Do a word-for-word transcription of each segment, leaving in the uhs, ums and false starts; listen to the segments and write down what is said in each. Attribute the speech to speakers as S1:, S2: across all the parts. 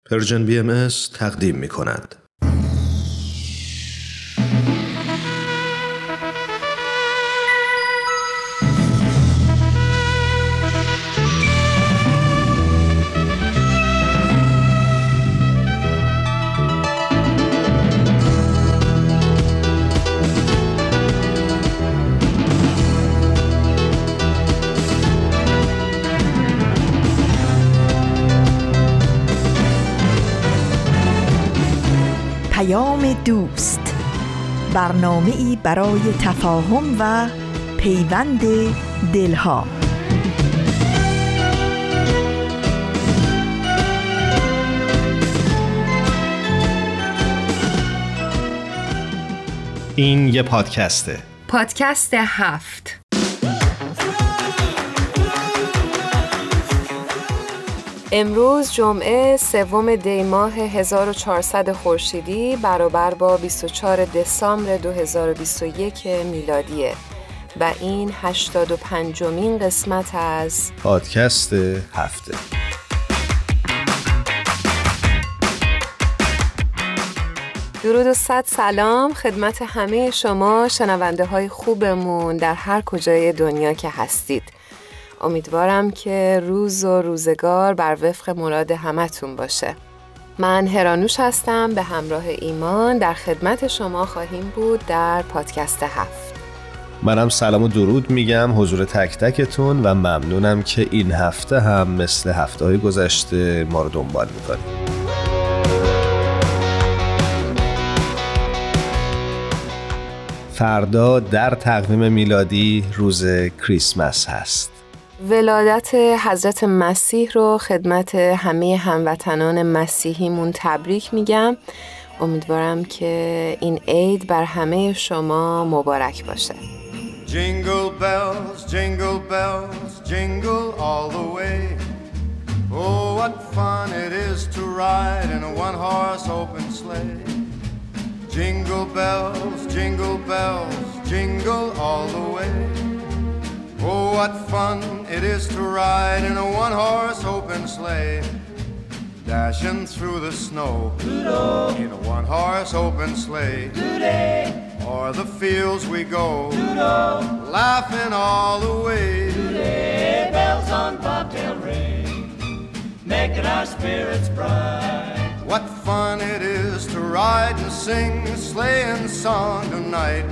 S1: پرژن بی ام اس تقدیم می کند.
S2: دوست، برنامه‌ای برای تفاهم و پیوند دلها.
S1: این یه پادکسته.
S3: پادکست هفت. امروز جمعه سوم دی ماه هزار و چهارصد خورشیدی برابر با بیست و چهارم دسامبر دو هزار و بیست و یک میلادیه و این هشتاد و پنجمین قسمت از
S1: پادکست هفته.
S3: درود و صد سلام خدمت همه شما شنونده های خوبمون در هر کجای دنیا که هستید. امیدوارم که روز و روزگار بر وفق مراد همتون باشه. من هرانوش هستم، به همراه ایمان در خدمت شما خواهیم بود در پادکست هفت.
S1: منم سلام و درود میگم حضور تک تکتون و ممنونم که این هفته هم مثل هفته‌های گذشته ما رو دنبال میکنید. فردا در تقویم میلادی روز کریسمس هست.
S3: ولادت حضرت مسیح رو خدمت همه هموطنان مسیحیمون تبریک میگم. امیدوارم که این عید بر همه شما مبارک باشه.
S4: Jingle bells, jingle bells, jingle all the way. Oh, what fun it is to ride in a one-horse open sleigh. Jingle bells, jingle bells, jingle all the way. Oh, what fun it is to ride in a one-horse open sleigh. Dashing through the snow Doodle. In a one-horse open sleigh. Doodle. O'er the fields we go Doodle. Laughing all the way. Doodle. Bells on bobtail ring, making our spirits bright. What fun it is to ride and sing a sleighing song tonight.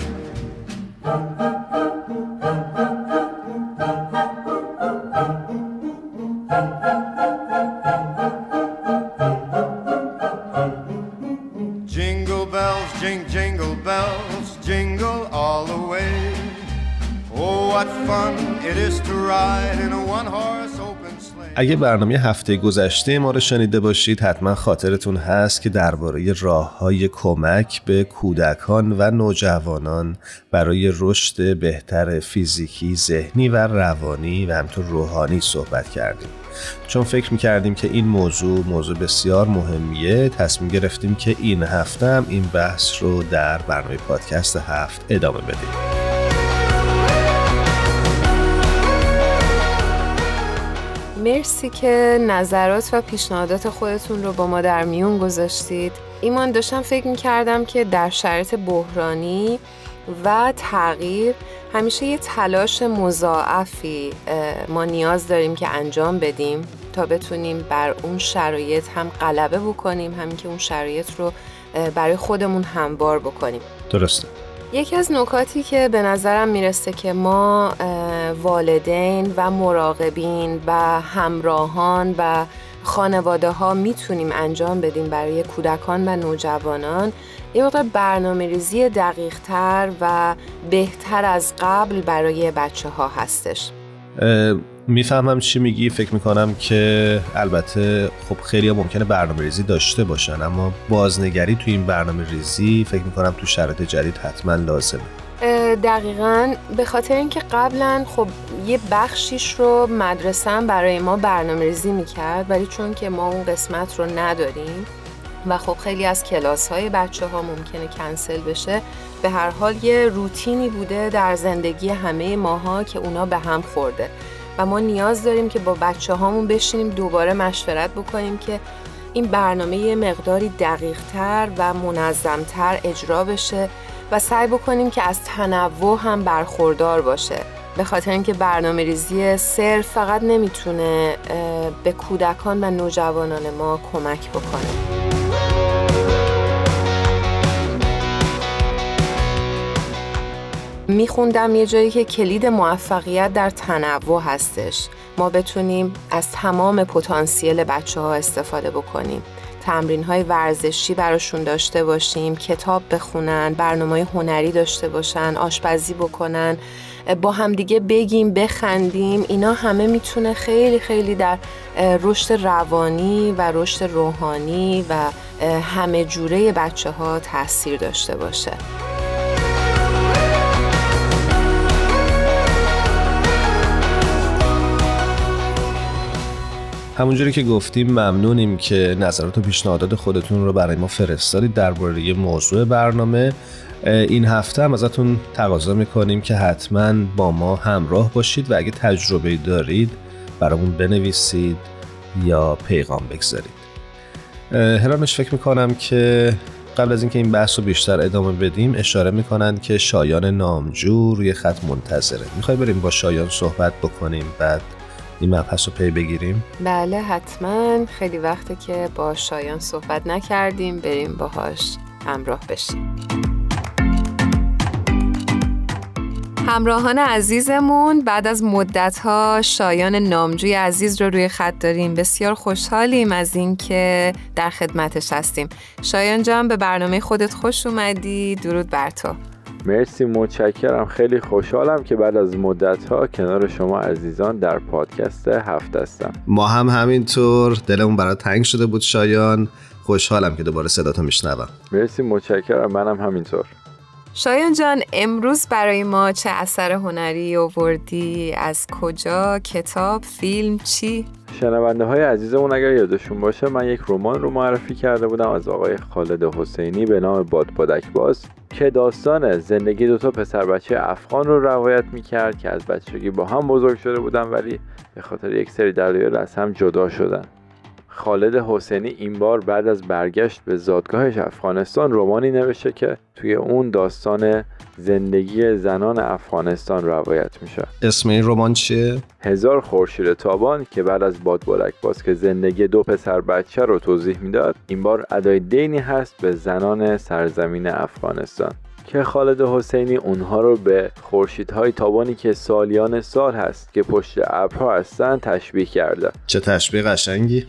S4: Jingle bells, jing, jingle bells, jingle all the way. Oh, what fun it is to ride in a one-horse open sleigh.
S1: اگه برنامه هفته گذشته ما رو شنیده باشید حتما خاطرتون هست که درباره راه‌های کمک به کودکان و نوجوانان برای رشد بهتر فیزیکی، ذهنی و روانی و همینطور روحانی صحبت کردیم. چون فکر می‌کردیم که این موضوع موضوع بسیار مهمیه، تصمیم گرفتیم که این هفته هم این بحث رو در برنامه پادکست هفت ادامه بدیم.
S3: مرسی که نظرات و پیشنهادات خودتون رو با ما در میون گذاشتید. ایمان، داشتم فکر می‌کردم که در شرایط بحرانی و تغییر همیشه یه تلاش مضاعفی ما نیاز داریم که انجام بدیم تا بتونیم بر اون شرایط هم غلبه بکنیم، همین که اون شرایط رو برای خودمون هموار بکنیم.
S1: درسته.
S3: یکی از نکاتی که به نظرم میرسه که ما والدین و مراقبین و همراهان و خانواده ها میتونیم انجام بدیم برای کودکان و نوجوانان یه مقدار برنامه ریزی دقیق تر و بهتر از قبل برای بچه ها هستش.
S1: میفهمم چی میگی. فکر میکنم که البته خب خیلی ها ممکنه برنامه ریزی داشته باشن، اما بازنگری توی این برنامه ریزی فکر میکنم تو شرایط جدید حتما لازمه.
S3: دقیقاً، به خاطر اینکه قبلا خب یه بخشیش رو مدرسه برای ما برنامه ریزی میکرد، ولی چون که ما اون قسمت رو نداریم و خب خیلی از کلاس های بچه ها ممکنه کنسل بشه، به هر حال یه روتینی بوده در زندگی همه ماها که اونا به هم خورده و ما نیاز داریم که با بچه هامون بشینیم دوباره مشورت بکنیم که این برنامه یه مقداری دقیق‌تر و منظم‌تر اجرا بشه و سعی بکنیم که از تنوع هم برخوردار باشه، به خاطر اینکه برنامه ریزی صرف فقط نمیتونه به کودکان و نوجوانان ما کمک بکنه. میخوندم یه جایی که کلید موفقیت در تنوع هستش. ما بتونیم از تمام پتانسیل بچه ها استفاده بکنیم، تمرین های ورزشی براشون داشته باشیم، کتاب بخونن، برنامه هنری داشته باشن، آشپزی بکنن، با همدیگه بگیم، بخندیم. اینا همه میتونه خیلی خیلی در رشد روانی و رشد روحانی و همه جوره بچه ها تأثیر داشته باشه.
S1: همونجوری که گفتیم ممنونیم که نظرات و پیشنهادات خودتون رو برای ما فرستادید درباره موضوع برنامه. این هفته هم ازتون تقاضا میکنیم که حتما با ما همراه باشید و اگه تجربه دارید برامون بنویسید یا پیغام بگذارید. هرانوش فکر میکنم که قبل از اینکه این بحث رو بیشتر ادامه بدیم اشاره میکنن که شایان نامجو روی خط منتظره. میخوای بریم با شایان صحبت بکنیم بعد این مبحث رو پی بگیریم؟
S3: بله حتما، خیلی وقته که با شایان صحبت نکردیم، بریم باهاش همراه بشیم. همراهان عزیزمون، بعد از مدت‌ها شایان نامجوی عزیز رو روی خط داریم. بسیار خوشحالیم از این که در خدمتش هستیم. شایان جان، به برنامه خودت خوش اومدی. درود بر تو.
S5: مرسی، متشکرم. خیلی خوشحالم که بعد از مدت‌ها کنار شما عزیزان در پادکست هفت هستم.
S1: ما هم همینطور، دلمون برات تنگ شده بود شایان. خوشحالم که دوباره صداتو میشنوم.
S5: مرسی، متشکرم. منم همینطور.
S3: شایان جان، امروز برای ما چه اثر هنری آوردی؟ از کجا؟ کتاب، فیلم، چی؟
S5: شنونده های عزیزمون اگر یادشون باشه من یک رمان رو معرفی کرده بودم از آقای خالد حسینی به نام باد بادک باز که داستان زندگی دوتا پسر بچه افغان رو روایت میکرد که از بچگی با هم بزرگ شده بودن ولی به خاطر یک سری دلایل از هم جدا شدن. خالد حسینی این بار بعد از برگشت به زادگاهش افغانستان رمانی نوشته که توی اون داستان زندگی زنان افغانستان روایت میشه.
S1: اسم این رمان چیه؟
S5: هزار خورشید تابان که بعد از باد بادک باز که زندگی دو پسر بچه رو توضیح میداد، این بار ادای دینی هست به زنان سرزمین افغانستان که خالد حسینی اونها رو به خورشیدهای تابانی که سالیان سال هست که پشت ابرها هستن تشبیه کرده.
S1: چه تشبیه قشنگی.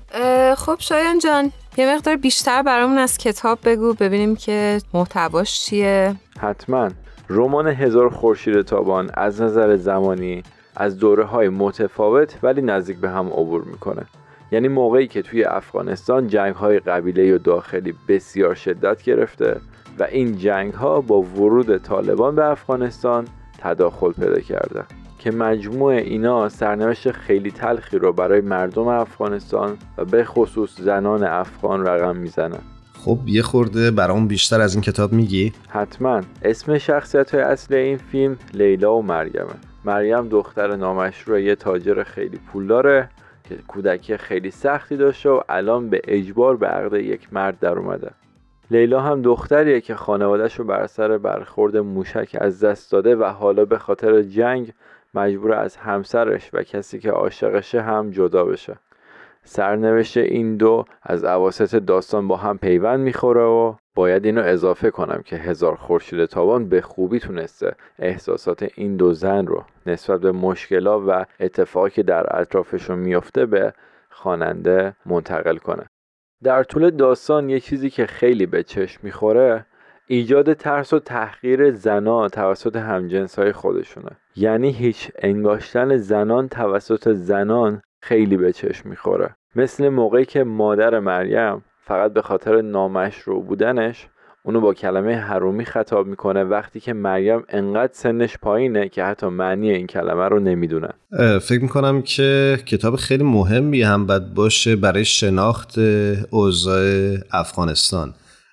S3: خب شایان جان، یه مقدار بیشتر برامون از کتاب بگو ببینیم که محتواش چیه.
S5: حتما. رمان هزار خورشید تابان از نظر زمانی از دوره‌های متفاوت ولی نزدیک به هم عبور میکنه. یعنی موقعی که توی افغانستان جنگ‌های قبیله‌ای و داخلی بسیار شدت گرفته و این جنگ‌ها با ورود طالبان به افغانستان تداخل پیدا کرده که مجموع اینا سرنوشت خیلی تلخی رو برای مردم افغانستان و به خصوص زنان افغان رقم میزنن.
S1: خب یه خورده برامون بیشتر از این کتاب میگی؟
S5: حتما. اسم شخصیت‌های اصلی این فیلم لیلا و مریمه. مریم دختر نامشروع یه تاجر خیلی پولداره که کودکی خیلی سختی داشته و الان به اجبار به عقد یک مرد در اومده. لیلا هم دختریه که خانواده‌اش رو بر اثر برخورد موشک از دست داده و حالا به خاطر جنگ مجبور از همسرش و کسی که عاشقشه هم جدا بشه. سرنوشت این دو از اواسط داستان با هم پیوند میخوره و باید اینو اضافه کنم که هزار خورشید تابان به خوبی تونسته احساسات این دو زن رو نسبت به مشکلات و اتفاقی که در اطرافشون میفته به خواننده منتقل کنه. در طول داستان یه چیزی که خیلی به چشم میخوره ایجاد ترس و تحقیر زنان توسط همجنس‌های خودشونه. یعنی هیچ انگاشتن زنان توسط زنان خیلی به چشم میخوره. مثل موقعی که مادر مریم فقط به خاطر نامشروع بودنش اونو با کلمه حرومی خطاب میکنه وقتی که مریم انقدر سنش پایینه که حتی معنی این کلمه رو نمیدونه.
S1: فکر میکنم که کتاب خیلی مهمی هم باید باشه برای شناخت اوضاع افغانستان.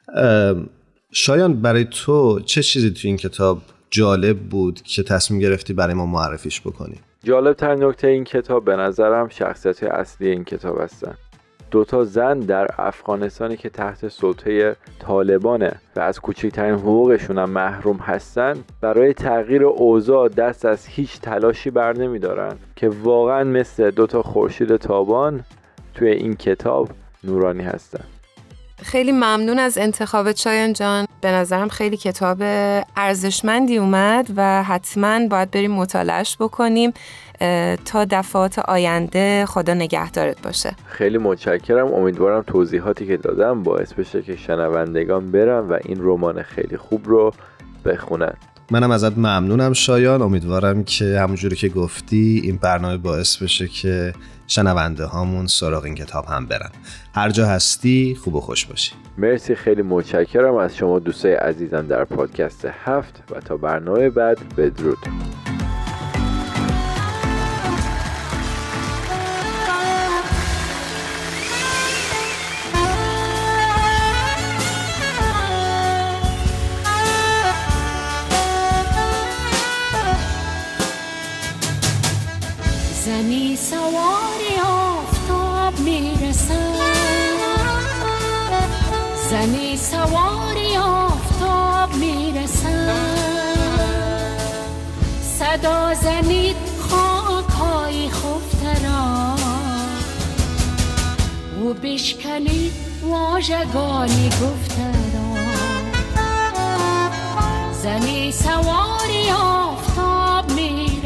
S1: شایان برای تو چه چیزی تو این کتاب جالب بود که تصمیم گرفتی برای ما معرفیش بکنی؟
S5: جالب تر نکته این کتاب به نظرم شخصیت اصلی این کتاب هستن. دوتا زن در افغانستانی که تحت سلطه طالبانه و از کوچکترین حقوقشون هم محروم هستن برای تغییر اوضاع دست از هیچ تلاشی بر نمیدارن که واقعا مثل دوتا خورشید تابان توی این کتاب نورانی هستن.
S3: خیلی ممنون از انتخابت شایان جان. به نظرم خیلی کتاب ارزشمندی اومد و حتما باید بریم مطالعهش بکنیم. تا دفعات آینده خدا نگهدارت باشه.
S5: خیلی متشکرم. امیدوارم توضیحاتی که دادم باعث بشه که شنوندگان برن و این رمان خیلی خوب رو بخونن.
S1: منم ازت ممنونم شایان. امیدوارم که همونجوری که گفتی این برنامه باعث بشه که شنونده هامون سراغ این کتاب هم برن. هر جا هستی خوب و خوش باشی.
S5: مرسی، خیلی متشکرم از شما دوستای عزیزم در پادکست هفت و تا برنامه بعد بدرود.
S6: زنی سواری آفتاب میرسد، زنی سواری آفتاب میرسد، صدا زنید خاکای خفته را و بشکنید واژگانی گفته را. زنی سواری آفتاب میرسد،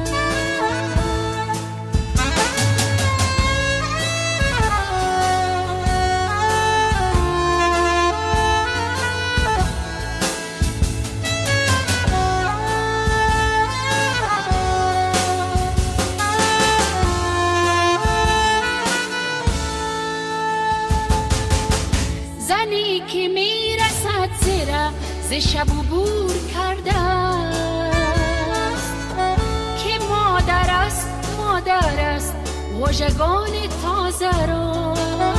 S6: ز شب عبور کرده است که مادر است مادر است واژگان تازه را.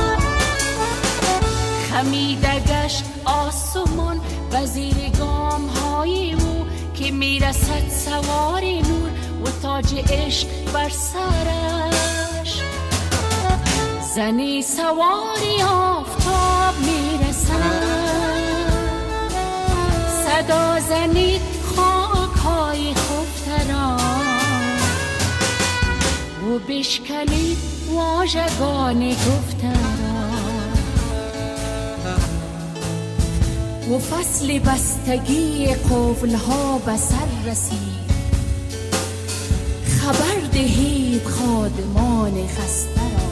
S6: خمیده گشت آسمان و زیر گام های او که میرسد سوار نور و تاج عشق بر سرش. زنی سواری آفتاب میرسد، صدا زنید خاکای خفته را و بشکنید واژگان گفته را. و فصل بستگی قفلها به سر رسید، خبر دهید خادمان خسته را.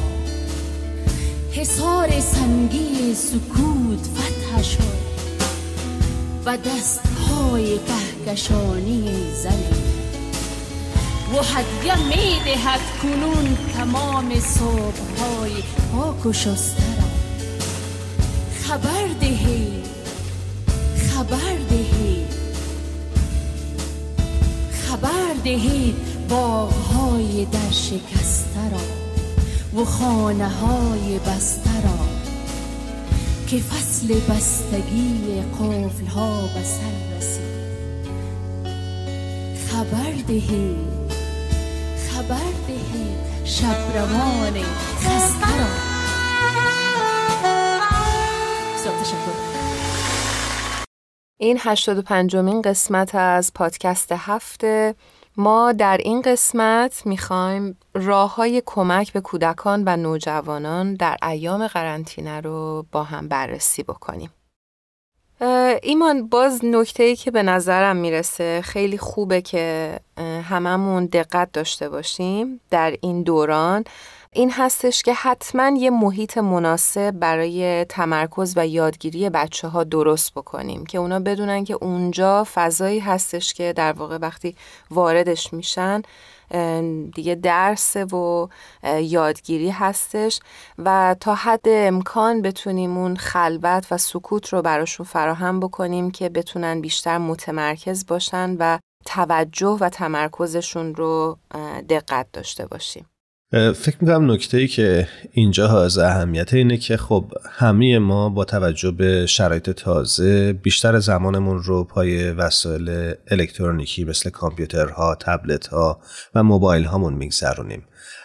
S6: حصار سنگی سکوت فتح شد و دستهای کهکشانی زنی و هدیه می دهد کنون تمام صبحهای پاک و شسته را. خبر دهید خبر دهید خبر دهید باغهای در شکسته را و خانه های بسته را که فصل بستگی قفل ها به سر رسید. خبر دهید خبر دهید شب روان خسته را.
S3: این هشتاد و پنجمین قسمت از پادکست هفته. ما در این قسمت میخوایم راه‌های کمک به کودکان و نوجوانان در ایام قرنطینه رو با هم بررسی بکنیم. ایمان، باز نکته‌ای که به نظرم میرسه خیلی خوبه که هممون دقت داشته باشیم در این دوران این هستش که حتما یه محیط مناسب برای تمرکز و یادگیری بچه ها درست بکنیم که اونا بدونن که اونجا فضایی هستش که در واقع وقتی واردش میشن دیگه درس و یادگیری هستش و تا حد امکان بتونیم اون خلوت و سکوت رو براشون فراهم بکنیم که بتونن بیشتر متمرکز باشن و توجه و تمرکزشون رو دقت داشته باشیم.
S1: فکر میکنم نکته‌ای که اینجا حائز اهمیت اینه که خب همه ما با توجه به شرایط تازه بیشتر زمانمون رو پای وسایل الکترونیکی مثل کامپیوترها، تبلت‌ها و موبایل هامون میگذرونیم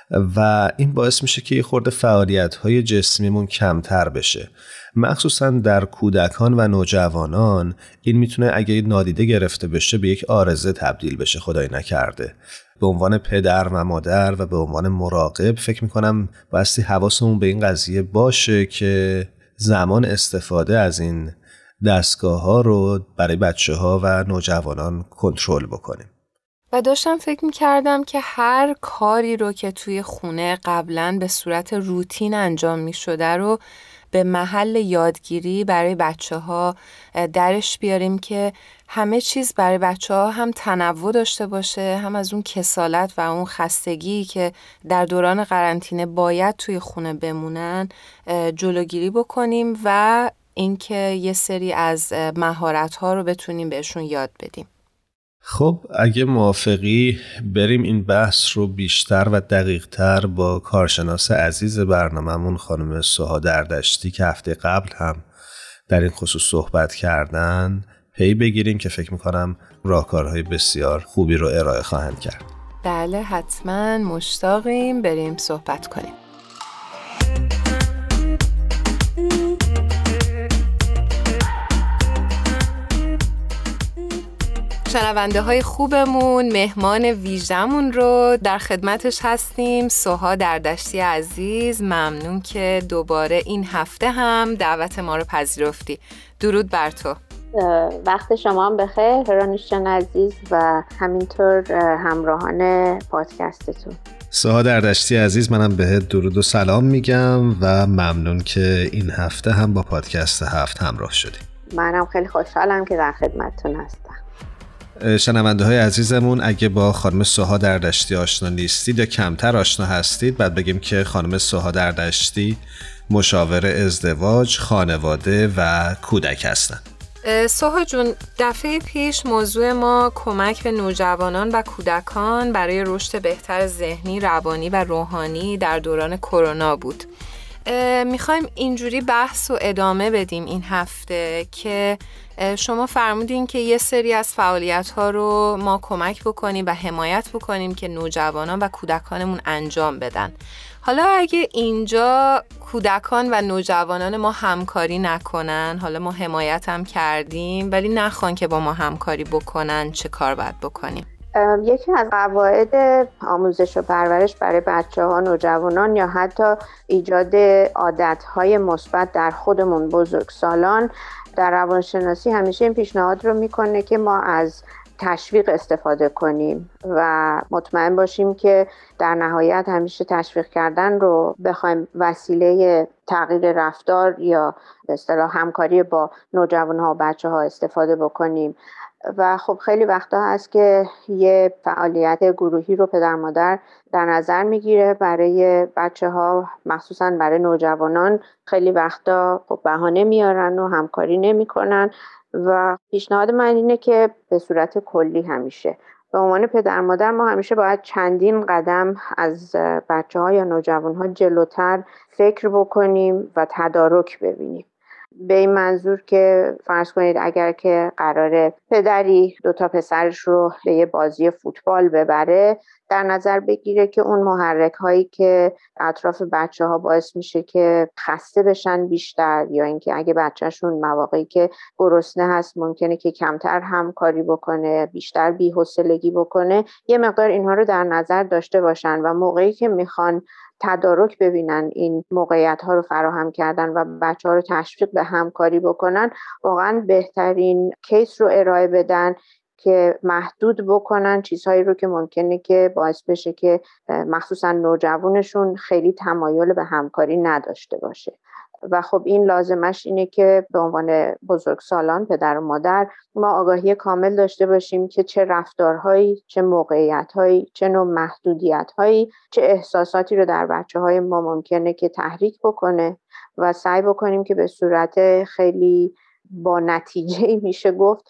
S1: و این باعث میشه که یه خورده فعالیت‌های جسمیمون کمتر بشه. مخصوصا در کودکان و نوجوانان این میتونه اگه نادیده گرفته بشه به یک عارضه تبدیل بشه، خدای نکرده. به عنوان پدر و مادر و به عنوان مراقب فکر میکنم بایستی حواسمون به این قضیه باشه که زمان استفاده از این دستگاه ها رو برای بچه ها و نوجوانان کنترل بکنیم.
S3: و داشتم فکر می‌کردم که هر کاری رو که توی خونه قبلاً به صورت روتین انجام می‌شده رو به محل یادگیری برای بچه‌ها درش بیاریم که همه چیز برای بچه‌ها هم تنوع داشته باشه، هم از اون کسالت و اون خستگی که در دوران قرنطینه باید توی خونه بمونن جلوگیری بکنیم و اینکه یه سری از مهارت‌ها رو بتونیم بهشون یاد بدیم.
S1: خب اگه موافقی بریم این بحث رو بیشتر و دقیق‌تر با کارشناس عزیز برنامه‌مون خانم سوها دردشتی که هفته قبل هم در این خصوص صحبت کردن پی بگیریم که فکر میکنم راهکارهای بسیار خوبی رو ارائه خواهند کرد.
S3: بله حتما مشتاقیم بریم صحبت کنیم. شنونده های خوبمون، مهمان ویژمون رو در خدمتش هستیم. سوها دردشتی عزیز، ممنون که دوباره این هفته هم دعوت ما رو پذیرفتی. درود بر تو.
S7: وقت شما هم بخیر هرانوش جان عزیز و همینطور همراهان پادکستتون.
S1: سوها دردشتی عزیز، منم بهت درود و سلام میگم و ممنون که این هفته هم با پادکست هفت همراه شدی.
S7: منم خیلی خوشحالم که در خدمتتون هستم.
S1: شنونده های عزیزمون، اگه با خانم سوها دردشتی آشنا نیستید یا کمتر آشنا هستید، بعد بگیم که خانم سوها دردشتی مشاور ازدواج، خانواده و کودک هستن.
S3: سوها جون، دفعه پیش موضوع ما کمک به نوجوانان و کودکان برای رشد بهتر ذهنی، روانی و روحانی در دوران کرونا بود. میخوایم اینجوری بحث و ادامه بدیم این هفته که شما فرمودین که یه سری از فعالیت‌ها رو ما کمک بکنیم و حمایت بکنیم که نوجوانان و کودکانمون انجام بدن. حالا اگه اینجا کودکان و نوجوانان ما همکاری نکنن، حالا ما حمایت هم کردیم ولی نخوان که با ما همکاری بکنن، چه کار باید بکنیم؟
S7: یکی از قواعد آموزش و پرورش برای بچه‌ها، نوجوانان یا حتی ایجاد عادت‌های مثبت در خودمون بزرگسالان در روانشناسی همیشه این پیشنهاد رو میکنه که ما از تشویق استفاده کنیم و مطمئن باشیم که در نهایت همیشه تشویق کردن رو بخوایم وسیله تغییر رفتار یا به اصطلاح همکاری با نوجوان‌ها و بچه‌ها استفاده بکنیم. و خب خیلی وقتا هست که یه فعالیت گروهی رو پدر مادر در نظر میگیره برای بچه ها، مخصوصا برای نوجوانان خیلی وقتا خب بهانه میارن و همکاری نمی کنن و پیشنهاد من اینه که به صورت کلی همیشه به عنوان پدر مادر ما همیشه باید چندین قدم از بچه ها یا نوجوان ها جلوتر فکر بکنیم و تدارک ببینیم. به این منظور که فرض کنید اگر که قراره پدری دوتا پسرش رو به یه بازی فوتبال ببره، در نظر بگیره که اون محرک هایی که اطراف بچه ها باعث میشه که خسته بشن بیشتر، یا اینکه اگه بچهشون مواقعی که گرسنه هست ممکنه که کمتر همکاری بکنه، بیشتر بی‌حوصلگی بکنه، یه مقدار اینها رو در نظر داشته باشن و موقعی که میخوان تدارک ببینن این موقعیت ها رو فراهم کردن و بچه ها رو تشویق به همکاری بکنن، واقعا بهترین کیس رو ارائه بدن که محدود بکنن چیزهایی رو که ممکنه که باعث بشه که مخصوصا نوجوانشون خیلی تمایل به همکاری نداشته باشه. و خب این لازمش اینه که به عنوان بزرگسالان، پدر و مادر، ما آگاهی کامل داشته باشیم که چه رفتارهایی، چه موقعیتهایی، چه نوع محدودیتهایی، چه احساساتی رو در بچه‌های ما ممکنه که تحریک بکنه و سعی بکنیم که به صورت خیلی با نتیجه‌ای میشه گفت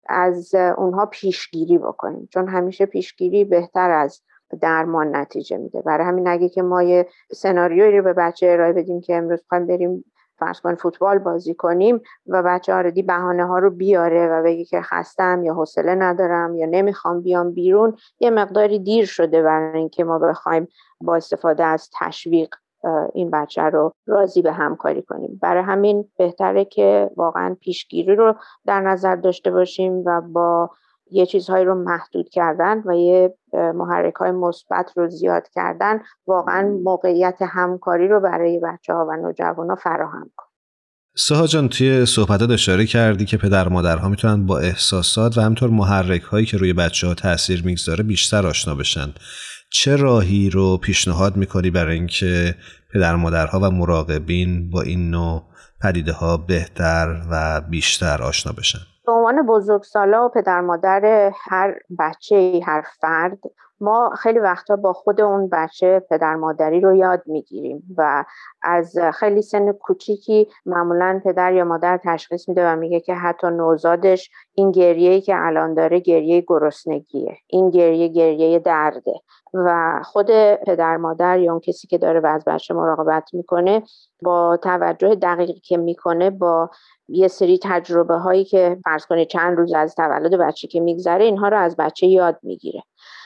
S7: از اونها پیشگیری بکنیم، چون همیشه پیشگیری بهتر از درمان نتیجه میده. برای همین اگه که ما یه سناریویی رو به بچه ارائه بدیم که امروز می‌خوایم بریم فرض کن فوتبال بازی کنیم و بچه آردی بهانه ها رو بیاره و بگه که خستم یا حوصله ندارم یا نمیخوام بیام بیرون، یه مقداری دیر شده برای اینکه ما بخوایم با استفاده از تشویق این بچه رو راضی به همکاری کنیم. برای همین بهتره که واقعا پیشگیری رو در نظر داشته باشیم و با یه چیزهایی رو محدود کردن و یه محرک‌های مثبت رو زیاد کردن واقعا موقعیت همکاری رو برای بچه‌ها و نوجوان‌ها فراهم کنه.
S1: سوها جان، توی صحبتات اشاره کردی که پدر مادرها میتونن با احساسات و همینطور محرک‌هایی که روی بچه‌ها تأثیر میگذاره بیشتر آشنا بشن. چه راهی رو پیشنهاد میکنی برای اینکه پدر مادرها و مراقبین با این نوع پدیده‌ها بهتر و بیشتر آشنا بشن؟
S7: به عنوان بزرگسالا و پدر مادر هر بچه، هر فرد، ما خیلی وقتا با خود اون بچه پدر مادری رو یاد میگیریم و از خیلی سن کوچیکی معمولا پدر یا مادر تشخیص میده و میگه که حتی نوزادش این گریه‌ای که الان داره گریه گرسنگیه، این گریه گریه درده و خود پدر مادر یا اون کسی که داره از بچه مراقبت میکنه با توجه دقیقی که میکنه، با یه سری تجربه هایی که فرض کنید چند روز از تولد بچه که میگذره اینها رو از بچه یاد میگیره.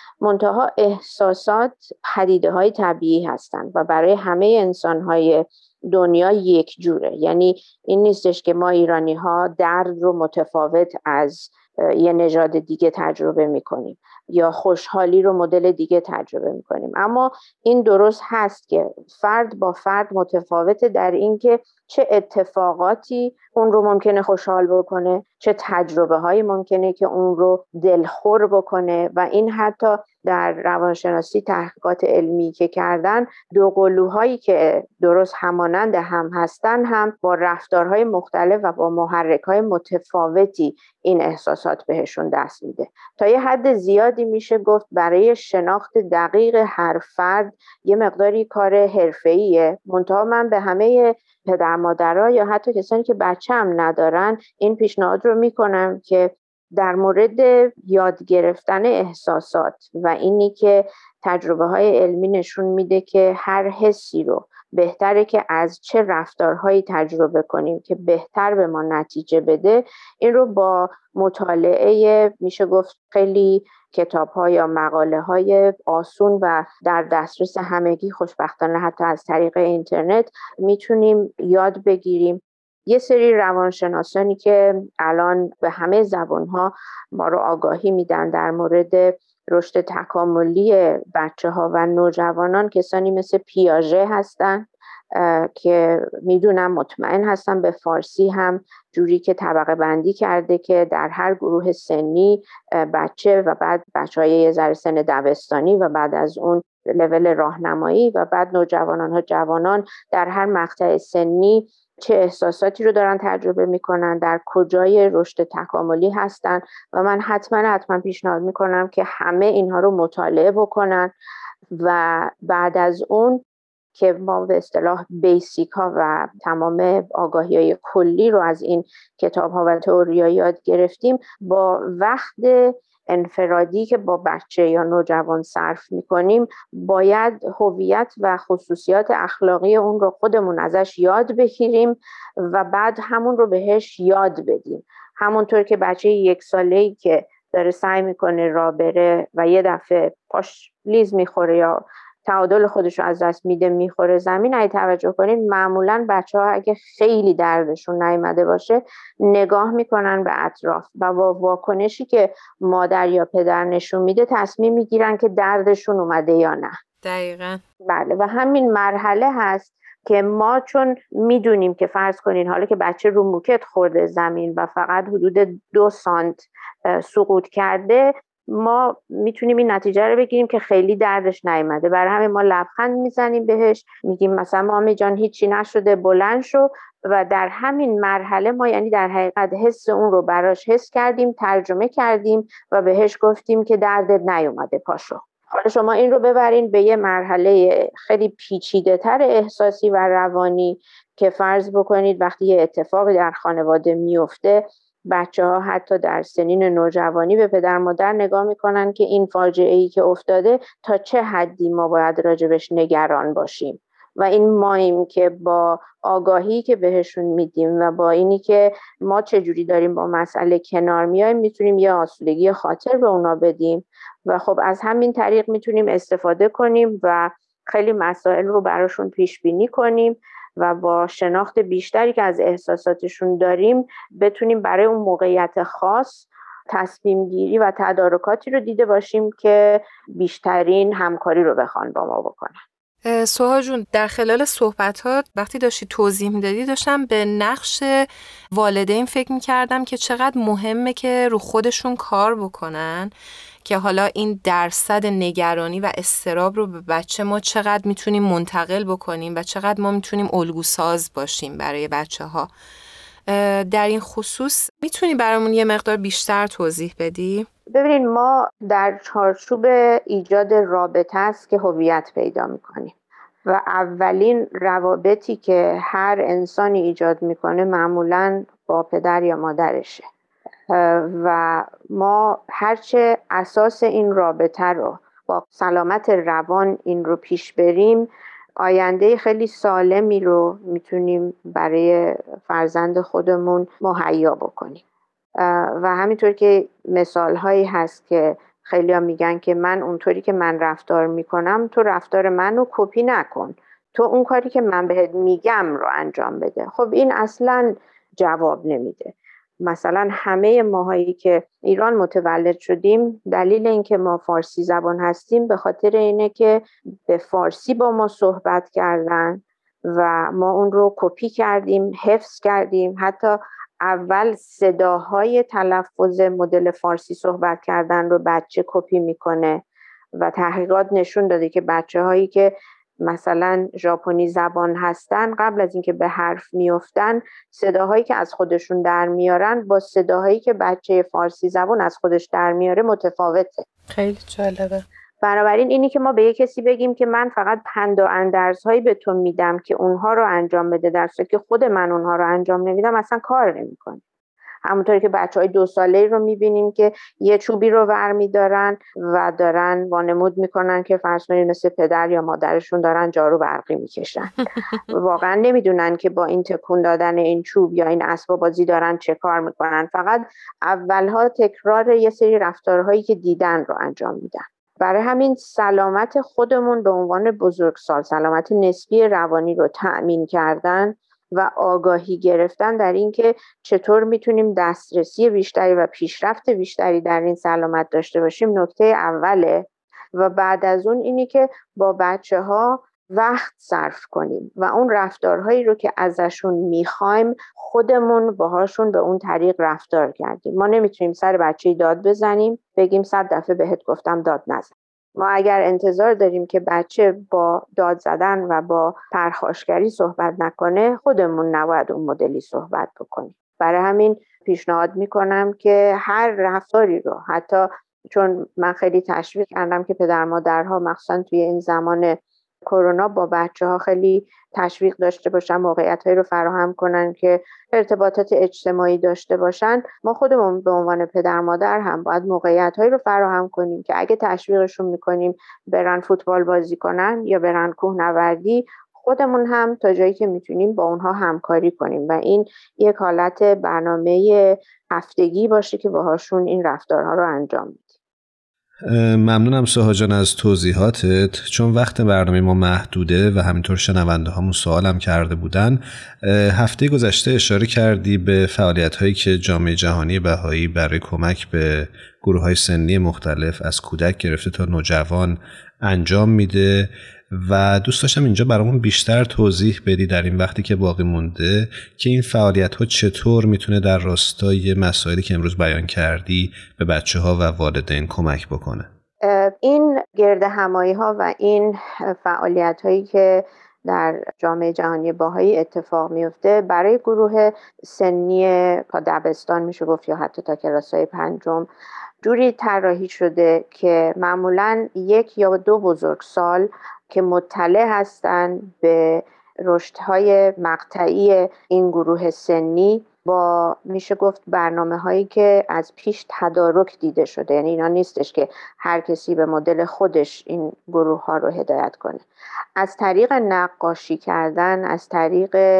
S7: منتها احساسات پدیده های طبیعی هستند و برای همه انسان های دنیا یک جوره. یعنی این نیستش که ما ایرانی ها درد رو متفاوت از یه نژاد دیگه تجربه میکنیم یا خوشحالی رو مدل دیگه تجربه میکنیم، اما این درست هست که فرد با فرد متفاوته در این که چه اتفاقاتی اون رو ممکنه خوشحال بکنه، چه تجربه هایی ممکنه که اون رو دلخور بکنه و این حتی در روانشناسی تحقیقات علمی که کردن دو قلوهایی که درست همانند هم هستن هم با رفتارهای مختلف و با محرکهای متفاوتی این احساسات بهشون دست میده. تا یه حد زیادی میشه گفت برای شناخت دقیق هر فرد یه مقداری کار حرفه‌ایه. منتها من به همه پدر مادرها یا حتی کسانی که بچه هم ندارن این پیشنهاد رو میکنم که در مورد یاد گرفتن احساسات و اینی که تجربه های علمی نشون میده که هر حسی رو بهتره که از چه رفتارهایی تجربه کنیم که بهتر به ما نتیجه بده، این رو با مطالعه میشه گفت خیلی کتاب‌ها یا مقاله‌های آسون و در دسترس همگی، خوشبختانه حتی از طریق اینترنت میتونیم یاد بگیریم. یه سری روانشناسانی که الان به همه زبان‌ها ما رو آگاهی میدن در مورد رشد تکاملی بچه‌ها و نوجوانان، کسانی مثل پیاژه هستن که میدونم مطمئن هستم به فارسی هم جوری که طبقه بندی کرده که در هر گروه سنی بچه و بعد بچه‌های یه ذره سن دبستانی و بعد از اون لول راهنمایی و بعد نوجوانان ها جوانان در هر مقطع سنی چه احساساتی رو دارن تجربه میکنن، در کجای رشد تکاملی هستن و من حتما حتما پیشنهاد میکنم که همه اینها رو مطالعه بکنن و بعد از اون که ما به اصطلاح بیسیک ها و تمام آگاهی های کلی رو از این کتاب ها و تئوری ها یاد گرفتیم، با وقت انفرادی که با بچه یا نوجوان صرف میکنیم باید هویت و خصوصیات اخلاقی اون رو خودمون ازش یاد بگیریم و بعد همون رو بهش یاد بدیم. همونطور که بچه یک ساله‌ای که داره سعی میکنه راه بره و یه دفعه پاش لیز میخوره یا تعادل خودش رو از دست میده میخوره زمین، اگه توجه کنین معمولاً بچه‌ها اگه خیلی دردشون نیامده باشه نگاه میکنن به اطراف و با واکنشی که مادر یا پدر نشون میده تصمیم میگیرن که دردشون اومده یا نه.
S3: دقیقاً.
S7: بله، و همین مرحله هست که ما چون میدونیم که فرض کنین حالا که بچه رو موکت خورده زمین و فقط حدود دو سانت سقوط کرده، ما میتونیم این نتیجه رو بگیریم که خیلی دردش نیامده، برای همین ما لبخند میزنیم بهش، میگیم مثلا مامی جان هیچی نشده بلند شو، و در همین مرحله ما یعنی در حقیقت حس اون رو براش حس کردیم، ترجمه کردیم و بهش گفتیم که دردت نیومده پاشو. حالا شما این رو ببرین به یه مرحله خیلی پیچیده تر احساسی و روانی که فرض بکنید وقتی یه اتفاقی در خانواده میفته، بچه ها حتی در سنین نوجوانی به پدر مادر نگاه میکنن که این فاجعه‌ای که افتاده تا چه حدی ما باید راجبش نگران باشیم. و این ماییم که با آگاهی که بهشون میدیم و با اینی که ما چجوری داریم با مسئله کنار میایم میتونیم یه آسودگی خاطر به اونا بدیم و خب از همین طریق میتونیم استفاده کنیم و خیلی مسائل رو براشون پیش بینی کنیم و با شناخت بیشتری که از احساساتشون داریم بتونیم برای اون موقعیت خاص تصمیم گیری و تدارکاتی رو دیده باشیم که بیشترین همکاری رو بخوان با ما بکنن.
S3: سوها جون، در خلال صحبتات وقتی داشتی توضیح میدادی داشتم به نقش والدین فکر میکردم که چقدر مهمه که رو خودشون کار بکنن که حالا این درصد نگرانی و اضطراب رو به بچه ما چقدر میتونیم منتقل بکنیم و چقدر ما میتونیم الگوساز باشیم برای بچه ها. در این خصوص میتونی برامون یه مقدار بیشتر توضیح بدی؟
S7: ببینید، ما در چارچوب ایجاد رابطه است که هویت پیدا میکنیم و اولین روابطی که هر انسانی ایجاد میکنه معمولاً با پدر یا مادرشه و ما هرچه اساس این رابطه رو با سلامت روان این رو پیش بریم، آینده خیلی سالمی رو میتونیم برای فرزند خودمون مهیا بکنیم. و همینطور که مثال هایی هست که خیلی ها میگن که من اونطوری که من رفتار میکنم تو رفتار منو کپی نکن، تو اون کاری که من بهت میگم رو انجام بده. خب این اصلا جواب نمیده. مثلا همه ماهایی که ایران متولد شدیم، دلیل اینکه ما فارسی زبان هستیم به خاطر اینه که به فارسی با ما صحبت کردن و ما اون رو کپی کردیم، حفظ کردیم. حتی اول صداهای تلفظ مدل فارسی صحبت کردن رو بچه کپی میکنه و تحقیقات نشون داده که بچه هایی که مثلا ژاپنی زبان هستن قبل از اینکه به حرف میافتن صداهایی که از خودشون در میارن با صداهایی که بچه فارسی زبان از خودش در میاره متفاوته.
S3: خیلی جالبه.
S7: بنابراین اینی که ما به یک کسی بگیم که من فقط پند و اندرزهایی به تو میدم که اونها رو انجام بده در صورتی که خود من اونها رو انجام نمیدم اصلا کار نمیکنه. همونطوری که بچهای دو ساله‌ای رو میبینیم که یه چوبی رو برمیدارن و دارن وانمود میکنن که فرض کنید مثل پدر یا مادرشون دارن جارو برقی میکشن. واقعا نمیدونن که با این تکون دادن این چوب یا این اسباب بازی دارن چه کار میکنن. فقط اولها تکرار یه سری رفتارهایی که دیدن رو انجام میدن. برای همین سلامت خودمون به عنوان بزرگسال، سلامت نسبی روانی رو تأمین کردن و آگاهی گرفتن در این که چطور میتونیم دسترسی بیشتری و پیشرفت بیشتری در این سلامت داشته باشیم نکته اوله. و بعد از اون اینی که با بچه ها وقت صرف کنیم و اون رفتارهایی رو که ازشون میخوایم خودمون باهاشون به اون طریق رفتار کردیم. ما نمیتونیم سر بچه‌ای داد بزنیم بگیم صد دفعه بهت گفتم داد نزن. ما اگر انتظار داریم که بچه با داد زدن و با پرخاشگری صحبت نکنه، خودمون نباید اون مدلی صحبت بکنیم. برای همین پیشنهاد میکنم که هر رفتاری رو، حتی چون من خیلی تشویق کردم که پدر مادرها مخصوصا توی این زمان کرونا با بچه ها خیلی تشویق داشته باشن، موقعیت‌هایی رو فراهم کنن که ارتباطات اجتماعی داشته باشن. ما خودمون به عنوان پدر مادر هم باید موقعیت‌هایی رو فراهم کنیم که اگه تشویقشون میکنیم برن فوتبال بازی کنن یا برن کوهنوردی، خودمون هم تا جایی که میتونیم با اونها همکاری کنیم و این یک حالت برنامه هفتگی باشه که باهاشون این رفتارها رو انجام بدیم.
S1: ممنونم سوها جان از توضیحاتت. چون وقت برنامه ما محدوده و همینطور شنونده هامون سوالم کرده بودن، هفته گذشته اشاره کردی به فعالیت هایی که جامعه جهانی بهایی برای کمک به گروه های سنی مختلف از کودک گرفته تا نوجوان انجام میده و دوست داشتم اینجا برامون بیشتر توضیح بدی در این وقتی که باقی مونده که این فعالیت ها چطور میتونه در راستای مسائلی که امروز بیان کردی به بچه ها و والدین کمک بکنه.
S7: این گرد همایی ها و این فعالیت هایی که در جامعه جهانی بهایی اتفاق میفته برای گروه سنی تا دبستان میشه گفت یا حتی تا کلاس‌های پنجم جوری طراحی شده که معمولاً یک یا دو بزرگسال که مطلع هستن به رشدهای مقطعی این گروه سنی با میشه گفت برنامه هایی که از پیش تدارک دیده شده. یعنی اینا نیستش که هر کسی به مدل خودش این گروه ها رو هدایت کنه. از طریق نقاشی کردن، از طریق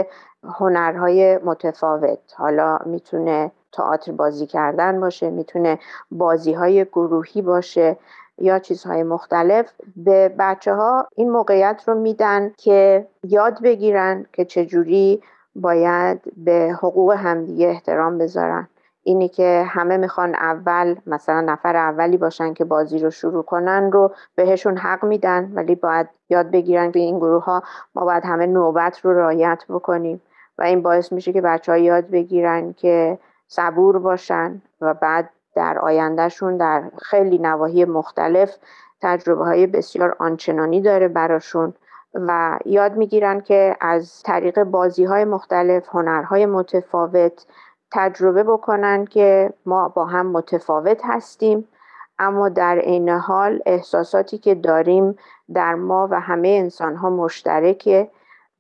S7: هنرهای متفاوت، حالا میتونه تئاتر بازی کردن باشه، میتونه بازی‌های گروهی باشه یا چیزهای مختلف، به بچه‌ها این موقعیت رو میدن که یاد بگیرن که چجوری باید به حقوق همدیگه احترام بذارن. اینی که همه میخوان اول مثلا نفر اولی باشن که بازی رو شروع کنن رو بهشون حق میدن، ولی باید یاد بگیرن که این گروه ها ما باید همه نوبت رو رعایت بکنیم و این باعث میشه که بچه‌ها یاد بگیرن که صبور باشن و بعد در آیندهشون در خیلی نواحی مختلف تجربه های بسیار آنچنانی داره براشون و یاد میگیرن که از طریق بازی های مختلف، هنرهای متفاوت تجربه بکنن که ما با هم متفاوت هستیم، اما در عین حال احساساتی که داریم در ما و همه انسان ها مشترکه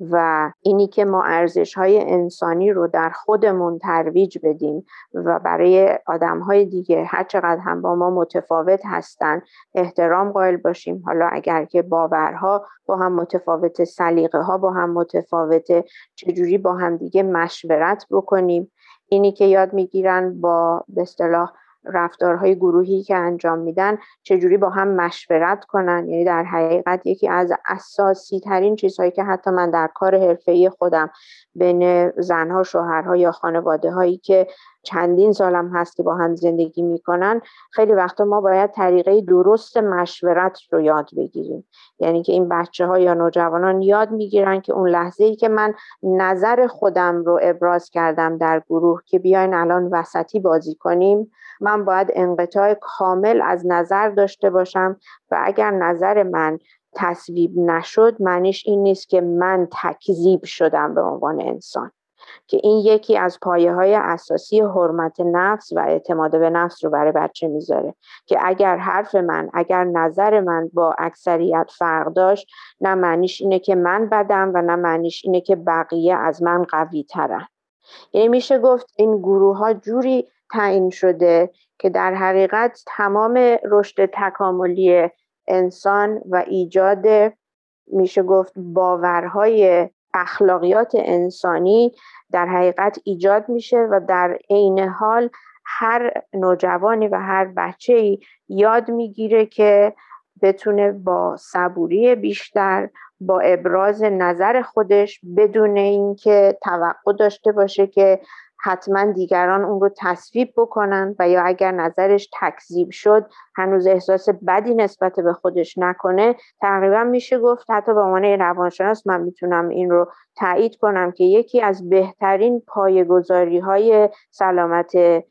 S7: و اینی که ما ارزش‌های انسانی رو در خودمون ترویج بدیم و برای آدم‌های دیگه هر چقدر هم با ما متفاوت هستن احترام قائل باشیم. حالا اگر که باورها با هم متفاوته، سلیقه‌ها با هم متفاوته، چجوری با هم دیگه مشورت بکنیم. اینی که یاد میگیرن با به اصطلاح رفتارهای گروهی که انجام میدن چجوری با هم مشورت کنن. یعنی در حقیقت یکی از اساسی ترین چیزهایی که حتی من در کار حرفه‌ای خودم بین زنها، شوهرها یا خانواده هایی که چندین سالم هست که با هم زندگی میکنن، خیلی وقتا ما باید طریقه درست مشورت رو یاد بگیریم. یعنی که این بچه ها یا نوجوانان یاد میگیرن که اون لحظه ای که من نظر خودم رو ابراز کردم در گروه که بیاین الان وسطی بازی کنیم، من باید انقطاع کامل از نظر داشته باشم و اگر نظر من تصویب نشد معنیش این نیست که من تکذیب شدم به عنوان انسان، که این یکی از پایه‌های اساسی حرمت نفس و اعتماد به نفس رو برای بچه میذاره که اگر حرف من، اگر نظر من با اکثریت فرق داشت، نه معنیش اینه که من بدم و نه معنیش اینه که بقیه از من قوی ترن. یعنی میشه گفت این گروه ها جوری تعیین شده که در حقیقت تمام رشد تکاملی انسان و ایجاد میشه گفت باورهای اخلاقیات انسانی در حقیقت ایجاد میشه و در عین حال هر نوجوانی و هر بچه‌ای یاد میگیره که بتونه با صبوری بیشتر، با ابراز نظر خودش بدون اینکه توقع داشته باشه که حتما دیگران اون رو تصویب بکنن و یا اگر نظرش تکذیب شد هنوز احساس بدی نسبت به خودش نکنه. تقریبا میشه گفت حتی به عنوان روانشناس من میتونم این رو تایید کنم که یکی از بهترین پایه‌گذاری‌های سلامت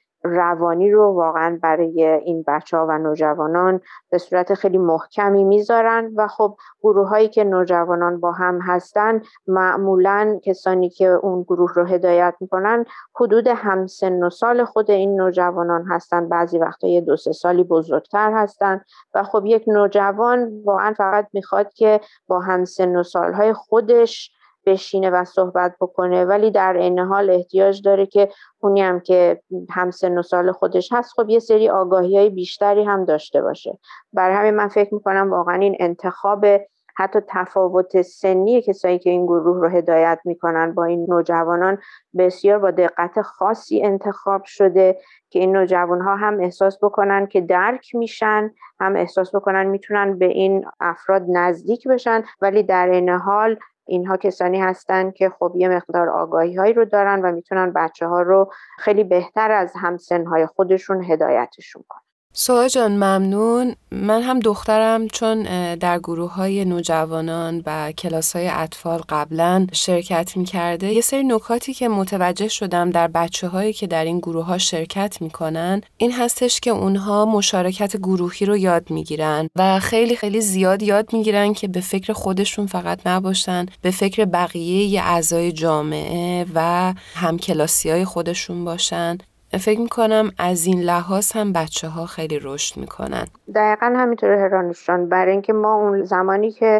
S7: روانی رو واقعا برای این بچه‌ها و نوجوانان به صورت خیلی محکمی میذارن و خب گروه هایی که نوجوانان با هم هستن معمولاً کسانی که اون گروه رو هدایت میکنن حدود همسن و سال خود این نوجوانان هستن، بعضی وقتا یه دو سه سالی بزرگتر هستن و خب یک نوجوان واقعا فقط میخواد که با همسن و سالهای خودش بشینه و صحبت بکنه، ولی در عین حال احتیاج داره که اونی هم که هم سن و سال خودش هست خب یه سری آگاهی‌های بیشتری هم داشته باشه. برای همین من فکر میکنم واقعا این انتخاب حتی تفاوت سنی کسایی که این گروه رو هدایت میکنن با این نوجوانان بسیار با دقت خاصی انتخاب شده که این نوجوانها هم احساس بکنن که درک میشن، هم احساس بکنن میتونن به این افراد نزدیک بشن، ولی در این حال اینها کسانی هستن که خب یه مقدار آگاهی هایی رو دارن و میتونن بچه ها رو خیلی بهتر از همسنهای خودشون هدایتشون کنن.
S3: سوها جان ممنون. من هم دخترم چون در گروه های نوجوانان و کلاس های اطفال قبلا شرکت میکرده، یه سری نکاتی که متوجه شدم در بچه هایی که در این گروه ها شرکت میکنن این هستش که اونها مشارکت گروهی رو یاد میگیرن و خیلی خیلی زیاد یاد میگیرن که به فکر خودشون فقط نباشن، به فکر بقیه اعضای جامعه و همکلاسی های خودشون باشن. فکر میکنم از این لحاظ هم بچه ها خیلی رشد میکنن.
S7: دقیقا همینطوره هرانوش جان، برای اینکه ما اون زمانی که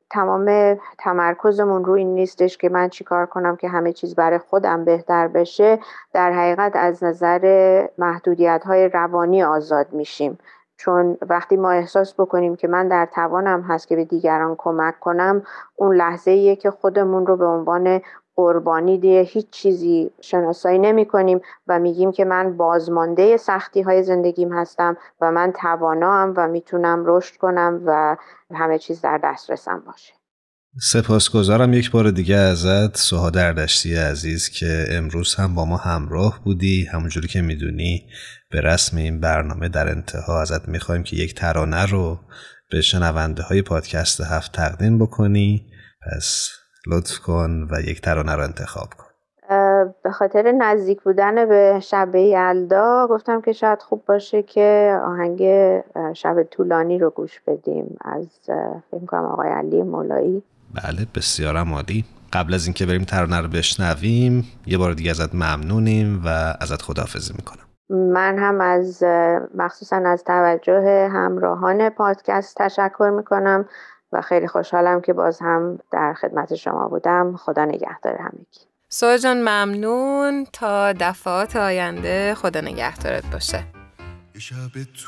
S7: تمام تمرکزمون روی این نیستش که من چیکار کنم که همه چیز برای خودم بهتر بشه. در حقیقت از نظر محدودیت‌های روانی آزاد میشیم، چون وقتی ما احساس بکنیم که من در توانم هست که به دیگران کمک کنم، اون لحظه‌ایه که خودمون رو به عنوان قربانی دیگه هیچ چیزی شناسایی نمی کنیم و میگیم که من بازمانده سختی های زندگیم هستم و من توانام و میتونم رشد کنم و همه چیز در دسترسم باشه.
S1: سپاسگزارم یک بار دیگه ازت سوها دردشتی عزیز که امروز هم با ما همراه بودی. همونجوری که میدونی به رسم این برنامه در انتها ازت میخوایم که یک ترانه رو به شنونده های پادکست هفت تقدیم بکنی، پس لطف کن و یک ترانه رو انتخاب کن.
S7: به خاطر نزدیک بودن به شب یلدا گفتم که شاید خوب باشه که آهنگ شب طولانی رو گوش بدیم از فکر کنم آقای علی مولایی.
S1: بله بسیارم عالی. قبل از اینکه بریم ترانه رو بشنویم یه بار دیگه ازت ممنونیم و ازت خداحافظی میکنم.
S7: من هم از مخصوصا از توجه همراهان پادکست تشکر میکنم و خیلی خوشحالم که باز هم در خدمت شما بودم. خدا نگهدار همگی.
S3: سوها جان ممنون، تا دفعات آینده خدا نگهدارت باشه.
S4: یه شب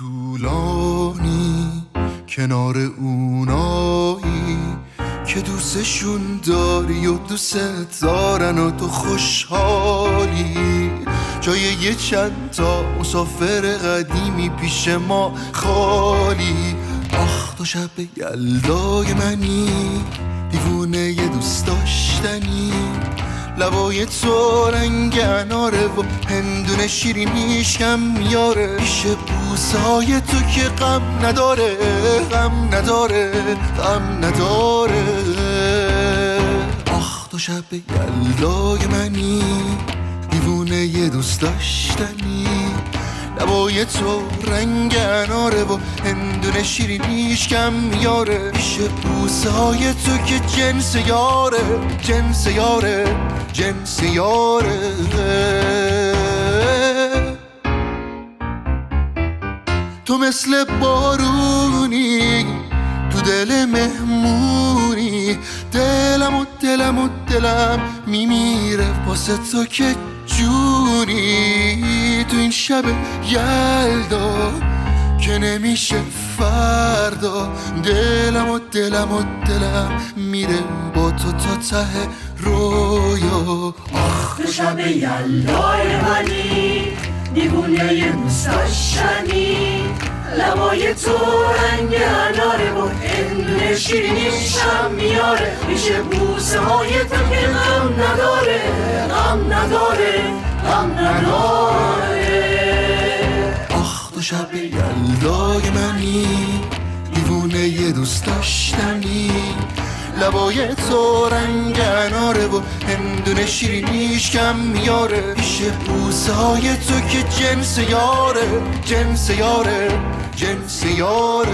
S4: طولانی کنار اونایی که دوستشون داری و دوست دارن و تو خوشحالی، جای یه چند تا مسافر قدیمی پیش ما خالی. آخ تو شب یلدای منی، دیوونه یه دوست داشتنی، لبای تو رنگ اناره و هندونه شیرینیش کم میاره، پیش بوسای تو که غم نداره، غم نداره، غم نداره. آخ تو شب یلدای منی، دیوونه یه دوست داشتنی، لبای تو رنگ اناره و هندونه شیرینیش کم میاره، پیش بوسهای تو که جنس یاره، جنس یاره، جنس یاره. تو مثل بارونی تو دل مهمونی، دلم و دلم و دلم میمیره واسه تو که جونی. تو این شب یلدا که نمیشه فردا، دلم و دلم و دلم میره با تو تا ته رویا.
S8: آخ تو شب یلدای منی، دیوونه یه دوست داشتنی، لبای تو رنگ اناره و هندونه شیرینیش هم میاره، میشه بوسه های تو که غم نداره، غم نداره، غم نداره.
S4: آخ تو شب یلدای منی، دیوونه یه دوست داشتنی، لبای تو رنگ اناره و هندونه شیرینیش کم میاره، پیش بوسه های تو که جنس یاره، جنس یاره، جنس یاره.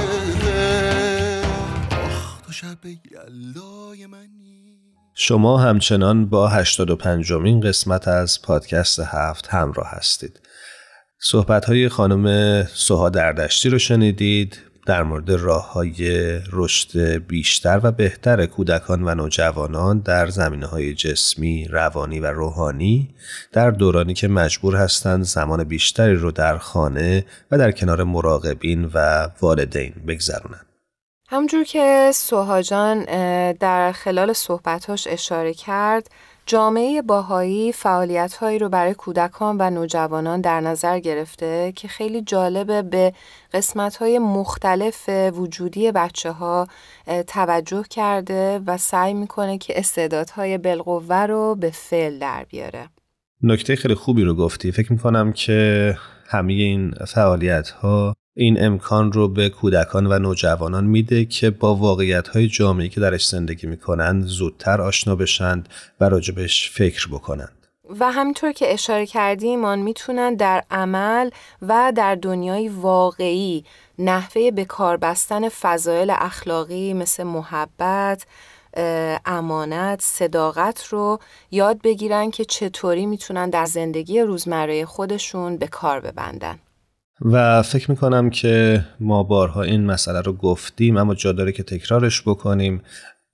S4: آخ تو شب یلدای منی.
S1: شما همچنان با هشتاد و پنجمین قسمت از پادکست هفت همراه هستید. صحبت‌های خانم سوها دردشتی رو شنیدید در مورد راه‌های رشد بیشتر و بهتر کودکان و نوجوانان در زمینه‌های جسمی، روانی و روحانی در دورانی که مجبور هستند زمان بیشتری رو در خانه و در کنار مراقبین و والدین بگذرونند.
S3: همونجور که سوها جان در خلال صحبتاش اشاره کرد، جامعه باهایی فعالیت‌هایی رو برای کودکان و نوجوانان در نظر گرفته که خیلی جالبه به قسمت‌های مختلف وجودی بچه‌ها توجه کرده و سعی می‌کنه که استعدادهای بالقوه رو به فعل در بیاره.
S1: نکته خیلی خوبی رو گفتی. فکر می‌کنم که همه این فعالیت‌ها این امکان رو به کودکان و نوجوانان میده که با واقعیت‌های جامعه‌ای که درش زندگی می‌کنند زودتر آشنا بشند و راجبش فکر بکنند.
S3: و همینطور که اشاره کردیم آن میتونن در عمل و در دنیای واقعی نحوه به کار بستن فضایل اخلاقی مثل محبت، امانت، صداقت رو یاد بگیرن که چطوری میتونن در زندگی روزمره خودشون به کار ببندن.
S1: و فکر میکنم که ما بارها این مسئله رو گفتیم اما جا داره که تکرارش بکنیم.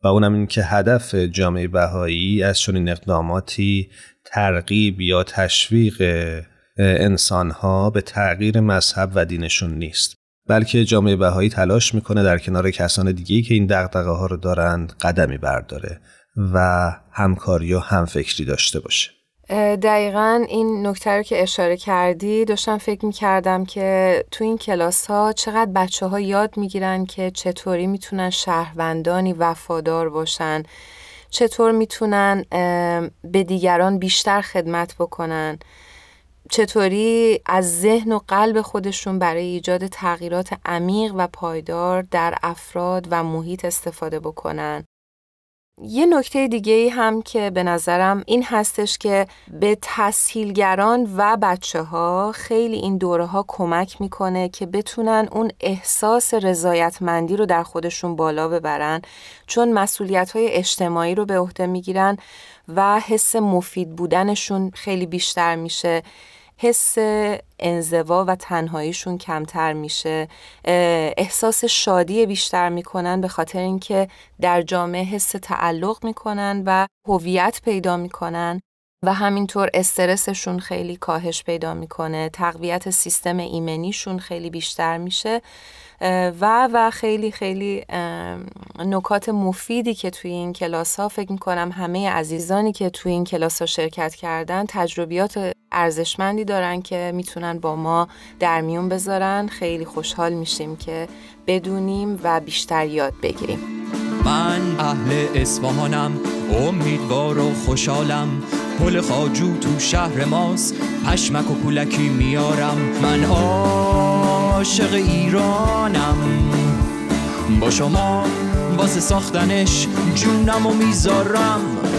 S1: و اونم این که هدف جامعه بهایی از چنین اقداماتی ترغیب یا تشویق انسانها به تغییر مذهب و دینشون نیست، بلکه جامعه بهایی تلاش میکنه در کنار کسان دیگه‌ای که این دغدغه ها رو دارند قدمی برداره و همکاری و همفکری داشته باشه.
S3: دقیقاً این نکته رو که اشاره کردی داشتم فکر میکردم که تو این کلاس ها چقدر بچه ها یاد میگیرن که چطوری میتونن شهروندانی وفادار باشن، چطور میتونن به دیگران بیشتر خدمت بکنن، چطوری از ذهن و قلب خودشون برای ایجاد تغییرات عمیق و پایدار در افراد و محیط استفاده بکنن. یه نکته دیگه هم که به نظرم این هستش که به تسهیلگران و بچه ها خیلی این دوره ها کمک میکنه که بتونن اون احساس رضایتمندی رو در خودشون بالا ببرن، چون مسئولیت های اجتماعی رو به عهده میگیرن و حس مفید بودنشون خیلی بیشتر میشه، حس انزوا و تنهاییشون کمتر میشه، احساس شادی بیشتر میکنن به خاطر اینکه در جامعه حس تعلق میکنن و هویت پیدا میکنن و همینطور استرسشون خیلی کاهش پیدا میکنه، تقویت سیستم ایمنیشون خیلی بیشتر میشه و و خیلی خیلی نکات مفیدی که توی این کلاس ها فکر میکنم همه عزیزانی که توی این کلاس ها شرکت کردن تجربیات ارزشمندی دارن که میتونن با ما در میون بذارن. خیلی خوشحال میشیم که بدونیم و بیشتر یاد بگیریم.
S9: من اهل اصفهانم، امیدوار و خوشحالم، پل خواجو تو شهر ماست، پشمک و پولکی میارم. من عاشق ایرانم، با شما واسه ساختنش جونم و میذارم.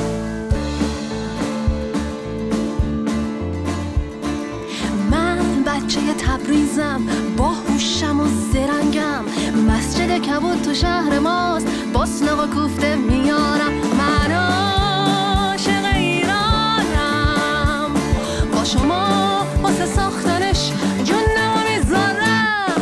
S6: من بچه تبریزم، با هوشم و زرنگم، مسجد کبود تو شهر ماست، باسلاق و کوفته میارم. من عاشق ایرانم، با شما واسه ساختنش جونم و میذارم.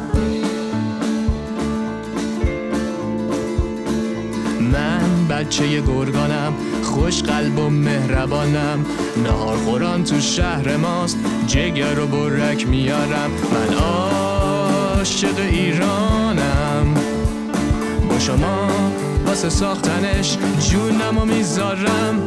S9: من بچه گرگانم، خوش قلب و مهربانم، نهار خوران تو شهر ماست، جگر و برک میارم. من عاشق ایرانم، با شما واسه ساختنش جونم و میذارم.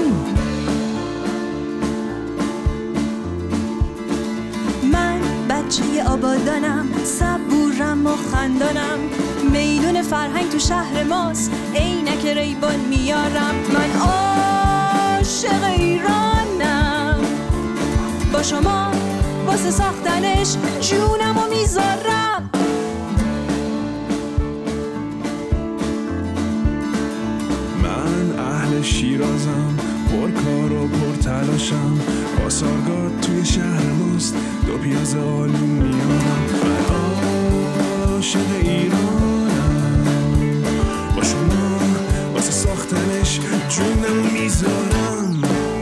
S10: من بچه آبادانم، صبورم و خندانم، میدون فرهنگ تو شهر ماست، عینک ریبان میارم. من عاشق ایرانم، با شما واسه ساختنش جونم و میذارم.
S11: من اهل شیرازم، پرکار و پرتلاشم، پاسارگاد توی شهر ماست، دو پیاز آلو میارم. من عاشق ایرانم، با شما واسه ساختنش جونم میذارم.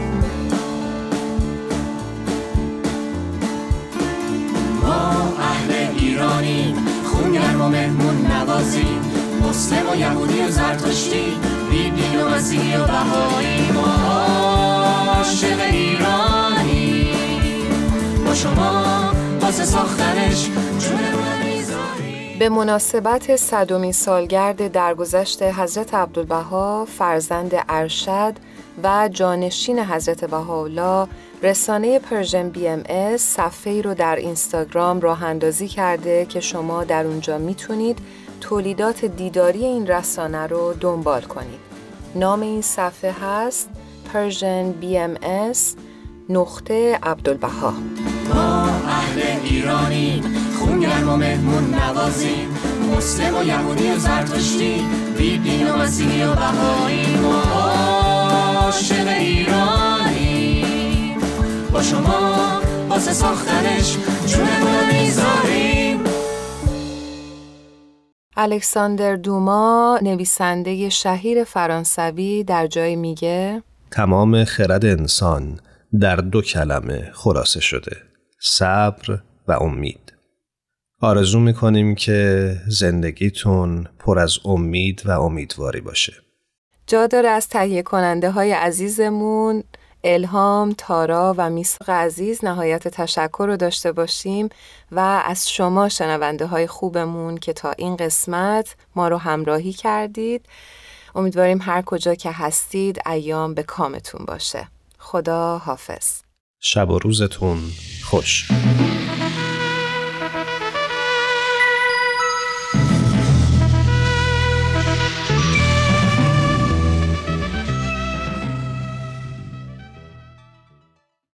S8: ما اهل ایرانیم، خونگرم و مهمون نوازیم، مسلم و یهودی و زرتشتی، بی دین و مسیحی و بهایی. ما عاشق ایرانیم، با شما واسه ساختنش جونم میذاریم.
S3: به مناسبت صدمین سالگرد درگذشت حضرت عبدالبها فرزند ارشد و جانشین حضرت بهاءالله، رسانه پرژن بی ام اس صفحه‌ای رو در اینستاگرام راه اندازی کرده که شما در اونجا میتونید تولیدات دیداری این رسانه رو دنبال کنید. نام این صفحه هست پرژن بی ام اس نقطه عبدالبها.
S8: ما اهل ایرانیم، خونگرم و مهمون نوازیم، مسلم و یهودی و زرتشتی، بی دین و مسیحی و بهایی. ما عاشق ایرانیم، با شما واسه ساختنش جونمون میذاریم.
S3: الکساندر دوما، نویسنده شهیر فرانسوی، در جای میگه
S1: تمام خرد انسان در دو کلمه خلاصه شده: صبر و امید. آرزو میکنیم که زندگیتون پر از امید و امیدواری باشه.
S3: جا داره از تهیه کننده های عزیزمون الهام، تارا و میثاق عزیز نهایت تشکر رو داشته باشیم و از شما شنونده های خوبمون که تا این قسمت ما رو همراهی کردید. امیدواریم هر کجا که هستید ایام به کامتون باشه. خدا حافظ.
S1: شب و روزتون خوش.